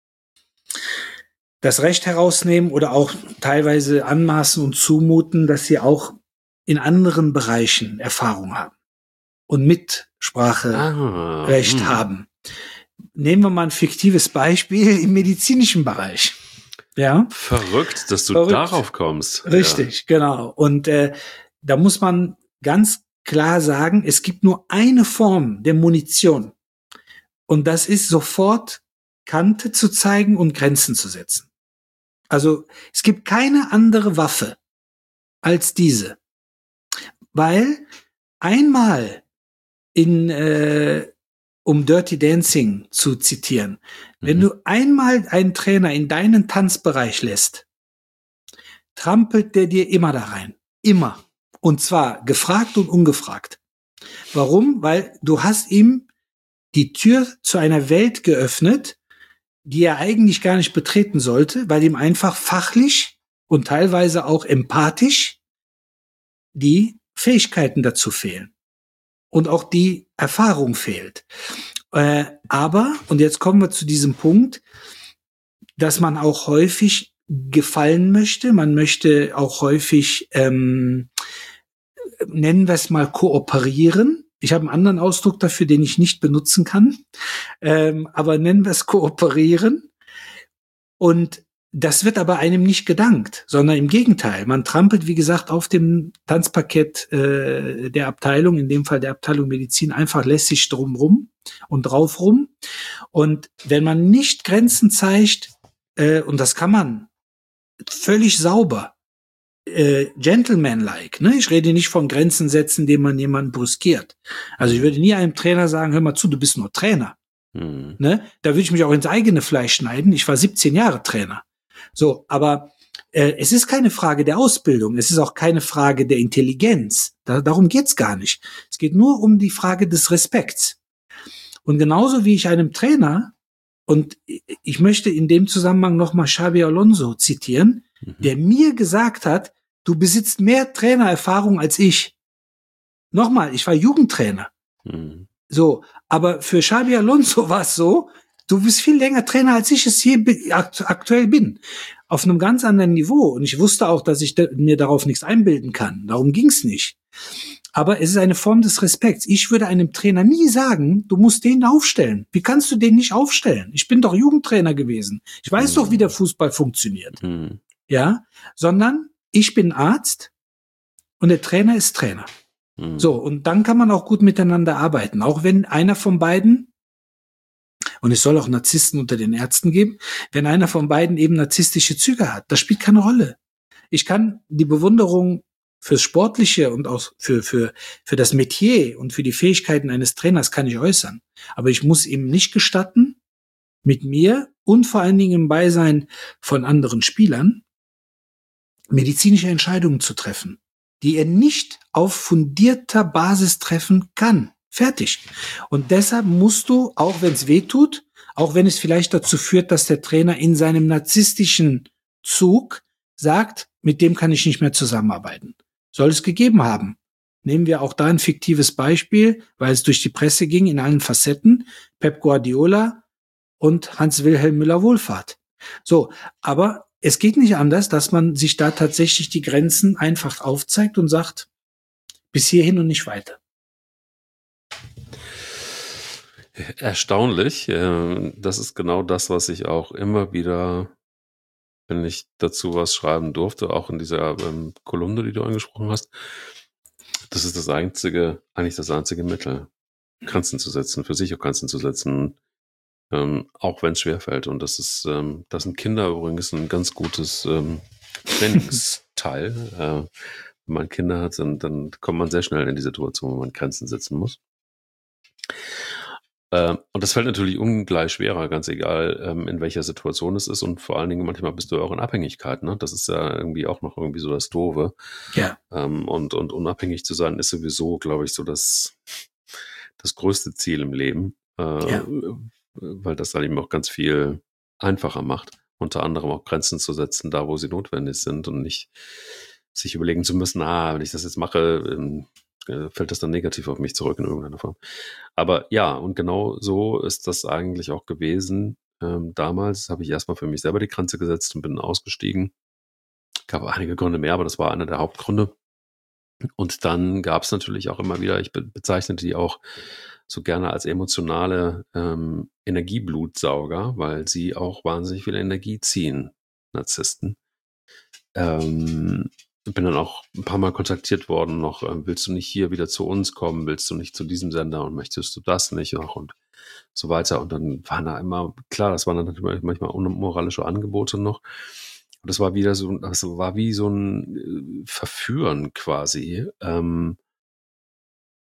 Speaker 3: das Recht herausnehmen oder auch teilweise anmaßen und zumuten, dass sie auch in anderen Bereichen Erfahrung haben und Mitspracherecht ah, haben. Nehmen wir mal ein fiktives Beispiel im medizinischen Bereich. Ja.
Speaker 2: Verrückt, dass du Verrückt. darauf kommst.
Speaker 3: Richtig, ja. Genau. Und äh, da muss man ganz klar sagen, es gibt nur eine Form der Munition. Und das ist sofort Kante zu zeigen und Grenzen zu setzen. Also es gibt keine andere Waffe als diese. Weil einmal in äh, um Dirty Dancing zu zitieren, mhm. wenn du einmal einen Trainer in deinen Tanzbereich lässt, trampelt der dir immer da rein. Immer. Und zwar gefragt und ungefragt. Warum? Weil du hast ihm die Tür zu einer Welt geöffnet, die er eigentlich gar nicht betreten sollte, weil ihm einfach fachlich und teilweise auch empathisch die Fähigkeiten dazu fehlen. Und auch die Erfahrung fehlt. Äh, aber, und jetzt kommen wir zu diesem Punkt, dass man auch häufig gefallen möchte. Man möchte auch häufig, ähm, nennen wir es mal, kooperieren. Ich habe einen anderen Ausdruck dafür, den ich nicht benutzen kann. Ähm, aber nennen wir es kooperieren. Und das wird aber einem nicht gedankt, sondern im Gegenteil. Man trampelt, wie gesagt, auf dem Tanzparkett äh, der Abteilung, in dem Fall der Abteilung Medizin, einfach lässig drumrum und drauf rum. Und wenn man nicht Grenzen zeigt, äh, und das kann man völlig sauber, äh, gentlemanlike, ne? Ich rede nicht von Grenzen setzen, indem man jemanden brüskiert. Also ich würde nie einem Trainer sagen, hör mal zu, du bist nur Trainer. Hm. Ne? Da würde ich mich auch ins eigene Fleisch schneiden. Ich war siebzehn Jahre Trainer. So, aber äh, es ist keine Frage der Ausbildung, es ist auch keine Frage der Intelligenz. Da, darum geht's gar nicht. Es geht nur um die Frage des Respekts. Und genauso wie ich einem Trainer, und ich möchte in dem Zusammenhang nochmal Xabi Alonso zitieren, mhm. der mir gesagt hat, du besitzt mehr Trainererfahrung als ich. Nochmal, ich war Jugendtrainer. Mhm. So, aber für Xabi Alonso war es so, du bist viel länger Trainer, als ich es hier aktuell bin. Auf einem ganz anderen Niveau. Und ich wusste auch, dass ich mir darauf nichts einbilden kann. Darum ging's nicht. Aber es ist eine Form des Respekts. Ich würde einem Trainer nie sagen, du musst den aufstellen. Wie kannst du den nicht aufstellen? Ich bin doch Jugendtrainer gewesen. Ich weiß mhm. doch, wie der Fußball funktioniert. Mhm. Ja, sondern ich bin Arzt und der Trainer ist Trainer. Mhm. So, und dann kann man auch gut miteinander arbeiten. Auch wenn einer von beiden, und es soll auch Narzissten unter den Ärzten geben, wenn einer von beiden eben narzisstische Züge hat, das spielt keine Rolle. Ich kann die Bewunderung fürs Sportliche und auch für, für, für das Metier und für die Fähigkeiten eines Trainers kann ich äußern. Aber ich muss ihm nicht gestatten, mit mir und vor allen Dingen im Beisein von anderen Spielern medizinische Entscheidungen zu treffen, die er nicht auf fundierter Basis treffen kann. Fertig. Und deshalb musst du, auch wenn es weh tut, auch wenn es vielleicht dazu führt, dass der Trainer in seinem narzisstischen Zug sagt, mit dem kann ich nicht mehr zusammenarbeiten. Soll es gegeben haben. Nehmen wir auch da ein fiktives Beispiel, weil es durch die Presse ging in allen Facetten, Pep Guardiola und Hans-Wilhelm Müller-Wohlfahrt. So, aber es geht nicht anders, dass man sich da tatsächlich die Grenzen einfach aufzeigt und sagt, bis hierhin und nicht weiter.
Speaker 2: Erstaunlich. Das ist genau das, was ich auch immer wieder, wenn ich dazu was schreiben durfte, auch in dieser ähm, Kolumne, die du angesprochen hast, das ist das einzige, eigentlich das einzige Mittel, Grenzen zu setzen, für sich auch Grenzen zu setzen, ähm, auch wenn es schwerfällt. Und das ist, ähm, das sind Kinder übrigens ein ganz gutes ähm, Trainingsteil. äh, wenn man Kinder hat, dann, dann kommt man sehr schnell in die Situation, wo man Grenzen setzen muss. Und das fällt natürlich ungleich schwerer, ganz egal, in welcher Situation es ist. Und vor allen Dingen manchmal bist du auch in Abhängigkeit. Ne? Das ist ja irgendwie auch noch irgendwie so das Doofe.
Speaker 3: Ja.
Speaker 2: Und, und unabhängig zu sein ist sowieso, glaube ich, so das, das größte Ziel im Leben. Ja. Weil das dann eben auch ganz viel einfacher macht. Unter anderem auch Grenzen zu setzen, da wo sie notwendig sind und nicht sich überlegen zu müssen, ah, wenn ich das jetzt mache, fällt das dann negativ auf mich zurück in irgendeiner Form. Aber ja, und genau so ist das eigentlich auch gewesen. Ähm, damals habe ich erstmal für mich selber die Grenze gesetzt und bin ausgestiegen. Gab einige Gründe mehr, aber das war einer der Hauptgründe. Und dann gab es natürlich auch immer wieder, ich be- bezeichnete die auch so gerne als emotionale ähm, Energieblutsauger, weil sie auch wahnsinnig viel Energie ziehen, Narzissten. Ähm, bin dann auch ein paar Mal kontaktiert worden noch, äh, willst du nicht hier wieder zu uns kommen, willst du nicht zu diesem Sender und möchtest du das nicht noch und so weiter. Und dann waren da immer, klar, das waren dann natürlich manchmal unmoralische Angebote noch. Und das war wieder so, das war wie so ein Verführen quasi. Ähm,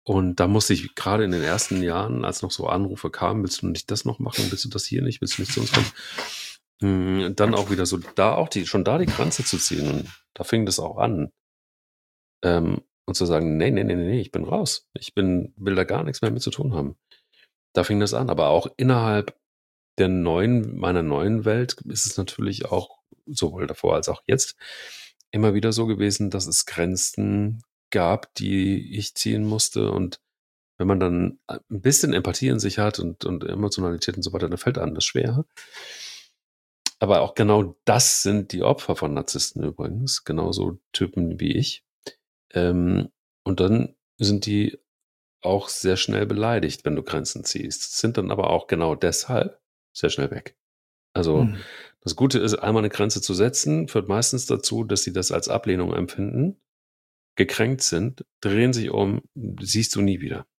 Speaker 2: Und da musste ich gerade in den ersten Jahren, als noch so Anrufe kamen, willst du nicht das noch machen, willst du das hier nicht, willst du nicht zu uns kommen? Dann auch wieder so, da auch die, schon da die Grenze zu ziehen. Und da fing das auch an. Ähm, und zu sagen, nee, nee, nee, nee, ich bin raus. Ich bin, will da gar nichts mehr mit zu tun haben. Da fing das an. Aber auch innerhalb der neuen, meiner neuen Welt ist es natürlich auch, sowohl davor als auch jetzt, immer wieder so gewesen, dass es Grenzen gab, die ich ziehen musste. Und wenn man dann ein bisschen Empathie in sich hat und, und Emotionalität und so weiter, dann fällt einem das schwer. Aber auch genau das sind die Opfer von Narzissten übrigens. Genauso Typen wie ich. Ähm, und dann sind die auch sehr schnell beleidigt, wenn du Grenzen ziehst. Sind dann aber auch genau deshalb sehr schnell weg. Also hm. das Gute ist, einmal eine Grenze zu setzen, führt meistens dazu, dass sie das als Ablehnung empfinden, gekränkt sind, drehen sich um, siehst du nie wieder.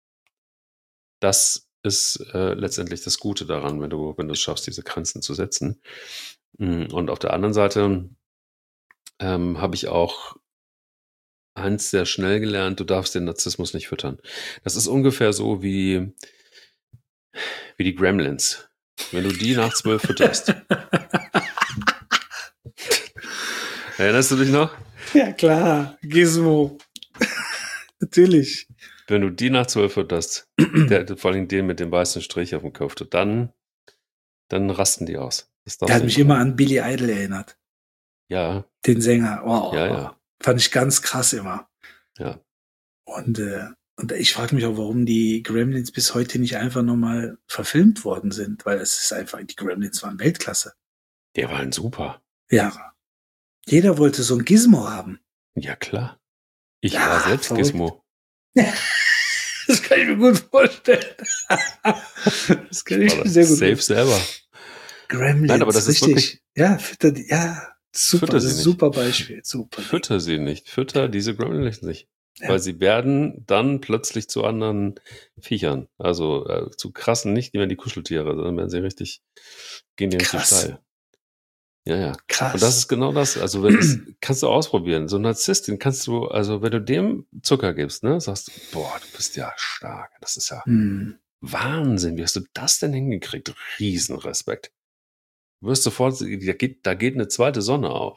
Speaker 2: Das ist äh, letztendlich das Gute daran, wenn du, wenn du es schaffst, diese Grenzen zu setzen. Und auf der anderen Seite ähm, habe ich auch eins sehr schnell gelernt, du darfst den Narzissmus nicht füttern. Das ist ungefähr so wie, wie die Gremlins. Wenn du die nach zwölf fütterst. Erinnerst du dich noch?
Speaker 3: Ja, klar. Gizmo. Natürlich.
Speaker 2: Wenn du die nach zwölf fütterst, der, vor allem den mit dem weißen Strich auf dem Kopf, dann, dann rasten die aus. Das
Speaker 3: der hat mich immer an Billy Idol erinnert.
Speaker 2: Ja.
Speaker 3: Den Sänger. Oh,
Speaker 2: ja, ja.
Speaker 3: Fand ich ganz krass immer.
Speaker 2: Ja.
Speaker 3: Und, äh, und ich frage mich auch, warum die Gremlins bis heute nicht einfach nochmal verfilmt worden sind, weil es ist einfach, die Gremlins waren Weltklasse.
Speaker 2: Die waren super.
Speaker 3: Ja. Jeder wollte so ein Gizmo haben.
Speaker 2: Ja, klar. Ich
Speaker 3: ja,
Speaker 2: war selbst verrückt. Gizmo.
Speaker 3: Das kann ich mir gut vorstellen. Das kann ich mir sehr gut
Speaker 2: vorstellen. Safe selber.
Speaker 3: Gremlins,
Speaker 2: Nein, aber das
Speaker 3: richtig.
Speaker 2: Ist wirklich,
Speaker 3: ja, fütter die, ja, super,
Speaker 2: fütter
Speaker 3: das ist ein super Beispiel. Super.
Speaker 2: Fütter sie nicht. Fütter diese Gremlins nicht.
Speaker 3: Ja.
Speaker 2: Weil sie werden dann plötzlich zu anderen Viechern. Also äh, zu krassen, nicht mehr die Kuscheltiere, sondern werden sie richtig, gehen die richtig steil. Ja, ja.
Speaker 3: Krass.
Speaker 2: Und das ist genau das. Also, wenn das kannst du ausprobieren. So ein Narzisst, den kannst du, also wenn du dem Zucker gibst, ne, sagst du, boah, du bist ja stark. Das ist ja
Speaker 3: hm.
Speaker 2: Wahnsinn. Wie hast du das denn hingekriegt? Riesenrespekt. Du wirst sofort, da geht, da geht eine zweite Sonne auf.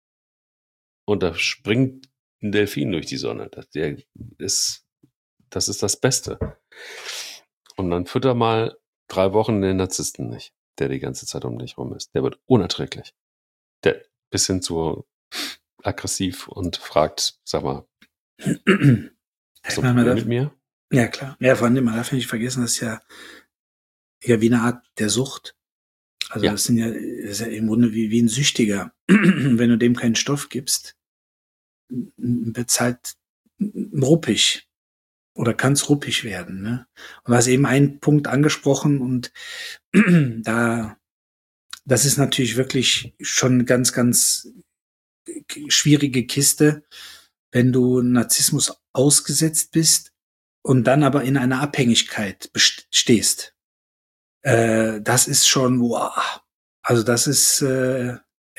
Speaker 2: Und da springt ein Delfin durch die Sonne. Das, der ist, das ist das Beste. Und dann fütter mal drei Wochen den Narzissten nicht, der die ganze Zeit um dich rum ist. Der wird unerträglich. Der bis hin zu aggressiv und fragt, sag mal, hast du ein Problem mit mir?
Speaker 3: Ja, klar. Ja, vor allem, man darf nicht vergessen, das ist ja, ja wie eine Art der Sucht. Also ja. das sind ja, das ist ja im Grunde wie, wie ein Süchtiger. Wenn du dem keinen Stoff gibst, wird es halt ruppig. Oder kann es ruppig werden, ne? Und du hast eben einen Punkt angesprochen und da, das ist natürlich wirklich schon eine ganz, ganz schwierige Kiste, wenn du Narzissmus ausgesetzt bist und dann aber in einer Abhängigkeit stehst. Äh, das ist schon, wow. Also das ist äh,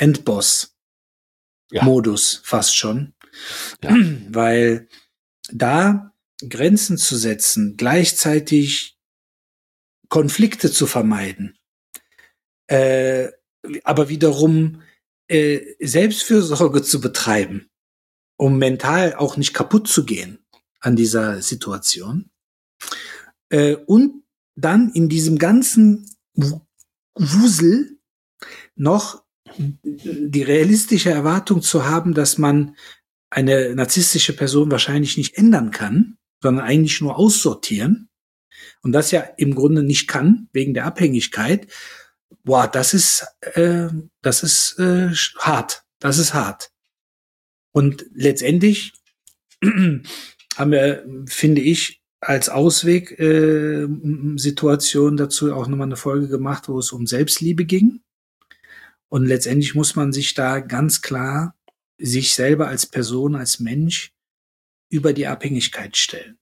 Speaker 3: Endboss-Modus ja. fast schon. Ja. Weil da Grenzen zu setzen, gleichzeitig Konflikte zu vermeiden, äh, aber wiederum äh, Selbstfürsorge zu betreiben, um mental auch nicht kaputt zu gehen an dieser Situation. Äh, und dann in diesem ganzen Wusel noch die realistische Erwartung zu haben, dass man eine narzisstische Person wahrscheinlich nicht ändern kann, sondern eigentlich nur aussortieren und das ja im Grunde nicht kann, wegen der Abhängigkeit. Boah, das ist, äh, das ist äh, hart. Das ist hart. Und letztendlich haben wir, finde ich, als Ausweg äh, Situation dazu auch nochmal eine Folge gemacht, wo es um Selbstliebe ging. Und letztendlich muss man sich da ganz klar sich selber als Person, als Mensch über die Abhängigkeit stellen.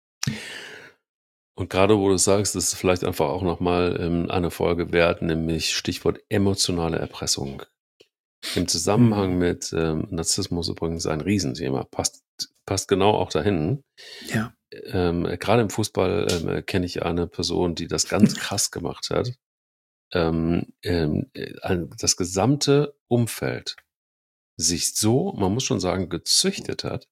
Speaker 2: Und gerade wo du sagst, das ist vielleicht einfach auch nochmal ähm, eine Folge wert, nämlich Stichwort emotionale Erpressung. Im Zusammenhang mhm. mit ähm, Narzissmus übrigens ein Riesenthema. Passt, passt genau auch dahin.
Speaker 3: Ja.
Speaker 2: ähm, gerade im Fußball ähm, kenne ich eine Person, die das ganz krass gemacht hat. Ähm, ähm, das gesamte Umfeld sich so, man muss schon sagen, gezüchtet hat,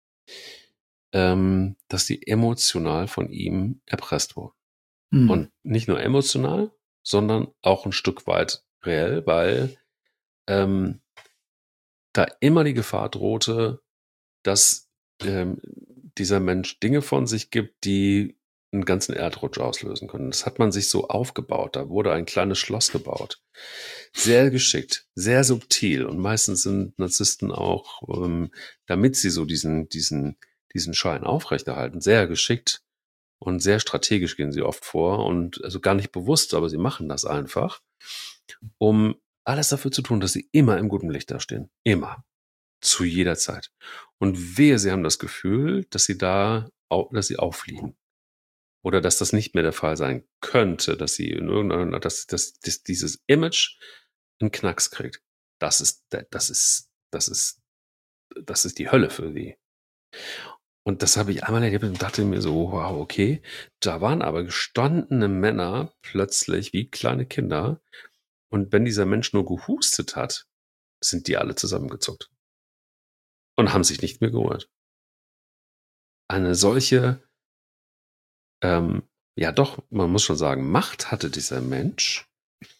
Speaker 2: ähm, dass die emotional von ihm erpresst wurden. Mhm. Und nicht nur emotional, sondern auch ein Stück weit reell, weil ähm, da immer die Gefahr drohte, dass ähm, dieser Mensch Dinge von sich gibt, die einen ganzen Erdrutsch auslösen können. Das hat man sich so aufgebaut. Da wurde ein kleines Schloss gebaut. Sehr geschickt, sehr subtil. Und meistens sind Narzissten auch, ähm, damit sie so diesen, diesen, diesen Schein aufrechterhalten, sehr geschickt und sehr strategisch gehen sie oft vor und also gar nicht bewusst, aber sie machen das einfach, um alles dafür zu tun, dass sie immer im guten Licht dastehen. Immer. Zu jeder Zeit. Und wehe, sie haben das Gefühl, dass sie da, dass sie auffliegen. Oder dass das nicht mehr der Fall sein könnte, dass sie in irgendeiner, dass, dass, dass dieses Image einen Knacks kriegt. Das ist, das ist, das ist, das ist die Hölle für sie. Und das habe ich einmal erlebt und dachte mir so, wow, okay. Da waren aber gestandene Männer plötzlich wie kleine Kinder. Und wenn dieser Mensch nur gehustet hat, sind die alle zusammengezuckt. Und haben sich nicht mehr gerührt. Eine solche, ähm, ja doch, man muss schon sagen, Macht hatte dieser Mensch,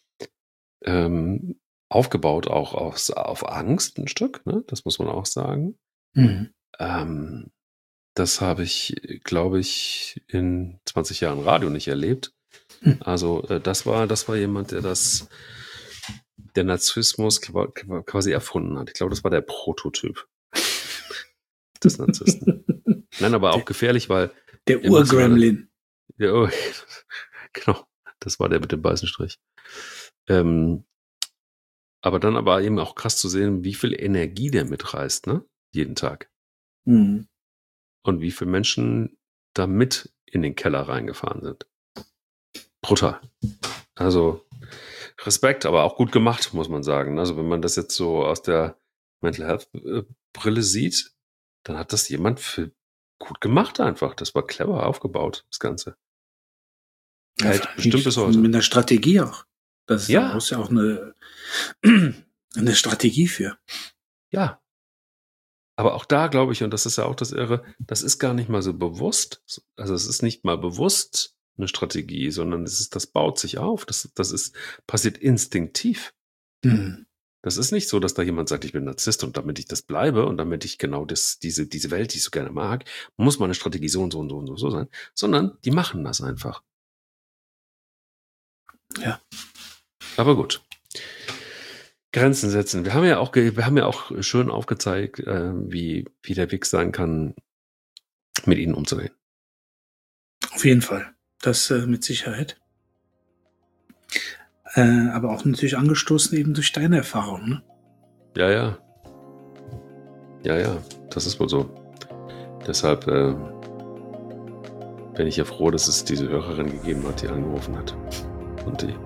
Speaker 2: ähm, aufgebaut auch auf, auf Angst ein Stück, ne? Das muss man auch sagen. Mhm. Ähm, das habe ich, glaube ich, in zwanzig Jahren Radio nicht erlebt. Mhm. Also äh, das war, das war jemand, der das, der Narzissmus quasi erfunden hat. Ich glaube, das war der Prototyp des Narzissten. Nein, aber auch der, gefährlich, weil
Speaker 3: der Urgremlin.
Speaker 2: Der Ur genau, das war der mit dem weißen Strich. Ähm, aber dann aber eben auch krass zu sehen, wie viel Energie der mitreißt, ne? Jeden Tag. Mhm. Und wie viele Menschen da mit in den Keller reingefahren sind. Brutal. Also Respekt, aber auch gut gemacht, muss man sagen. Also wenn man das jetzt so aus der Mental Health äh, Brille sieht, dann hat das jemand für gut gemacht einfach. Das war clever aufgebaut, das Ganze.
Speaker 3: Ja, halt bestimmt bis heute. Mit einer Strategie auch. Das ist ja. ja auch eine, eine Strategie für.
Speaker 2: Ja. Aber auch da glaube ich, und das ist ja auch das Irre, das ist gar nicht mal so bewusst. Also es ist nicht mal bewusst eine Strategie, sondern es ist, das baut sich auf. Das, das ist, passiert instinktiv. Mhm. Das ist nicht so, dass da jemand sagt, ich bin Narzisst und damit ich das bleibe und damit ich genau das, diese, diese Welt, die ich so gerne mag, muss meine Strategie so und so und so und so sein, sondern die machen das einfach.
Speaker 3: Ja.
Speaker 2: Aber gut. Grenzen setzen. Wir haben ja auch, wir haben ja auch schön aufgezeigt, äh, wie, wie der Weg sein kann, mit ihnen umzugehen.
Speaker 3: Auf jeden Fall. Das äh, mit Sicherheit. Äh, aber auch natürlich angestoßen eben durch deine Erfahrung, ne?
Speaker 2: Ja, ja. Ja, ja. Das ist wohl so. Deshalb äh, bin ich ja froh, dass es diese Hörerin gegeben hat, die angerufen hat. Und die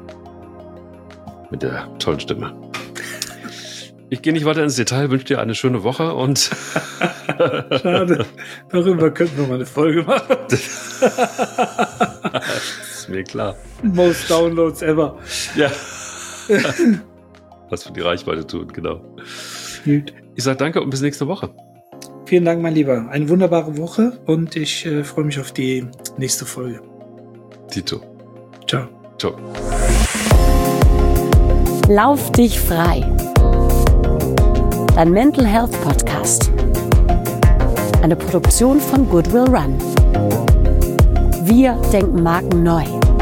Speaker 2: mit der tollen Stimme. Ich gehe nicht weiter ins Detail, wünsche dir eine schöne Woche und
Speaker 3: schade. Darüber könnten wir mal eine Folge machen.
Speaker 2: Das ist mir klar.
Speaker 3: Most Downloads ever.
Speaker 2: Ja. Was für die Reichweite tun, genau. Gut. Ich sage danke und bis nächste Woche.
Speaker 3: Vielen Dank, mein Lieber. Eine wunderbare Woche und ich äh, freue mich auf die nächste Folge.
Speaker 2: Tito.
Speaker 3: Ciao.
Speaker 2: Ciao.
Speaker 1: Lauf dich frei. Dein Mental Health Podcast. Eine Produktion von Goodwill Run. Wir denken Marken neu.